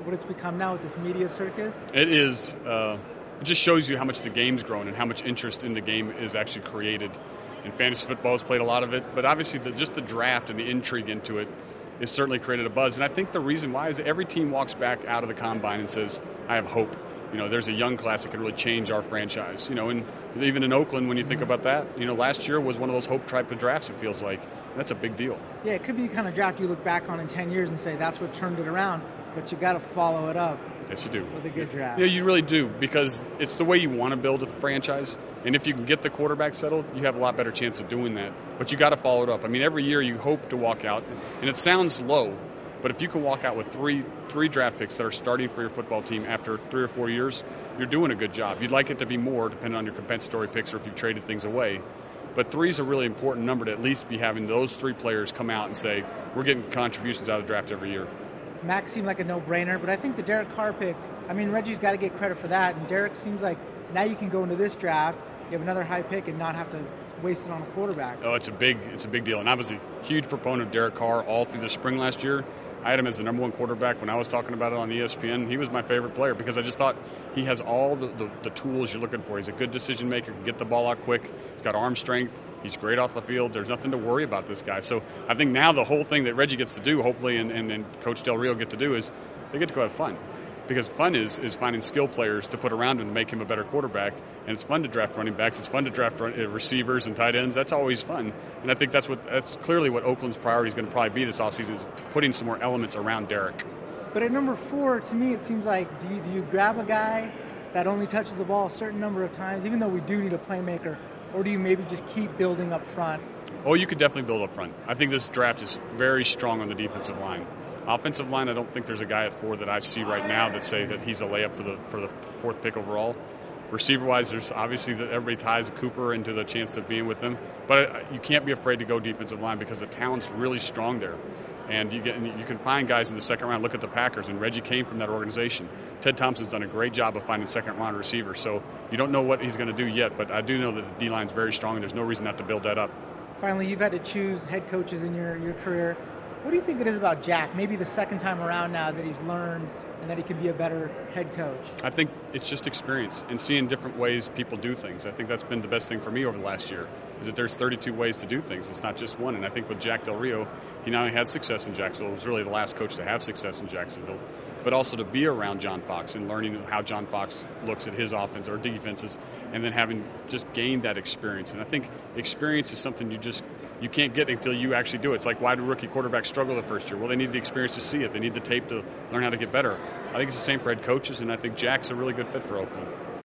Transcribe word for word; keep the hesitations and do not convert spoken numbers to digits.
what it's become now with this media circus? It is. Uh, it just shows you how much the game's grown and how much interest in the game is actually created. And fantasy football has played a lot of it, but obviously the, just the draft and the intrigue into it has certainly created a buzz. And I think the reason why is that every team walks back out of the combine and says, I have hope. You know, there's a young class that can really change our franchise. You know, and even in Oakland, when you think about that, you know, last year was one of those hope type of drafts, it feels like. That's a big deal. Yeah, it could be the kind of draft you look back on in ten years and say that's what turned it around, but you got to follow it up. Yes, you do. With a good draft. Yeah, you really do, because it's the way you want to build a franchise. And if you can get the quarterback settled, you have a lot better chance of doing that. But you got to follow it up. I mean, every year you hope to walk out, and it sounds low, but if you can walk out with three three draft picks that are starting for your football team after three or four years, you're doing a good job. You'd like it to be more, depending on your compensatory picks or if you've traded things away. But three is a really important number to at least be having those three players come out and say, we're getting contributions out of the draft every year. Max seemed like a no-brainer, but I think the Derek Carr pick, I mean, Reggie's got to get credit for that, and Derek seems like now you can go into this draft, you have another high pick, and not have to waste it on a quarterback. Oh, it's a big, it's a big deal. And I was a huge proponent of Derek Carr all through the spring last year. I had him as the number one quarterback when I was talking about it on E S P N. He was my favorite player because I just thought he has all the, the, the tools you're looking for. He's a good decision maker, can get the ball out quick. He's got arm strength. He's great off the field. There's nothing to worry about this guy. So I think now the whole thing that Reggie gets to do, hopefully, and, and, and Coach Del Rio get to do is they get to go have fun. Because fun is is finding skill players to put around him and make him a better quarterback. And it's fun to draft running backs. It's fun to draft run, uh, receivers and tight ends. That's always fun. And I think that's what that's clearly what Oakland's priority is going to probably be this offseason is putting some more elements around Derek. But at number four, to me, it seems like do you, do you grab a guy that only touches the ball a certain number of times, even though we do need a playmaker, or do you maybe just keep building up front? Oh, you could definitely build up front. I think this draft is very strong on the defensive line. Offensive line, I don't think there's a guy at four that I see right now that say that he's a layup for the for the fourth pick overall. Receiver-wise, there's obviously that everybody ties Cooper into the chance of being with them, but you can't be afraid to go defensive line because the talent's really strong there, and you get you can find guys in the second round. Look at the Packers, and Reggie came from that organization. Ted Thompson's done a great job of finding second-round receivers, so you don't know what he's going to do yet, but I do know that the D-line's very strong, and there's no reason not to build that up. Finally, you've had to choose head coaches in your, your career. What do you think it is about Jack, maybe the second time around now, that he's learned and that he can be a better head coach? I think it's just experience and seeing different ways people do things. I think that's been the best thing for me over the last year, is that there's thirty-two ways to do things. It's not just one. And I think with Jack Del Rio, he not only had success in Jacksonville, he was really the last coach to have success in Jacksonville, but also to be around John Fox and learning how John Fox looks at his offense or defenses, and then having just gained that experience. And I think experience is something you just you can't get until you actually do it. It's like, why do rookie quarterbacks struggle the first year? Well, they need the experience to see it. They need the tape to learn how to get better. I think it's the same for head coaches, and I think Jack's a really good fit for Oakland.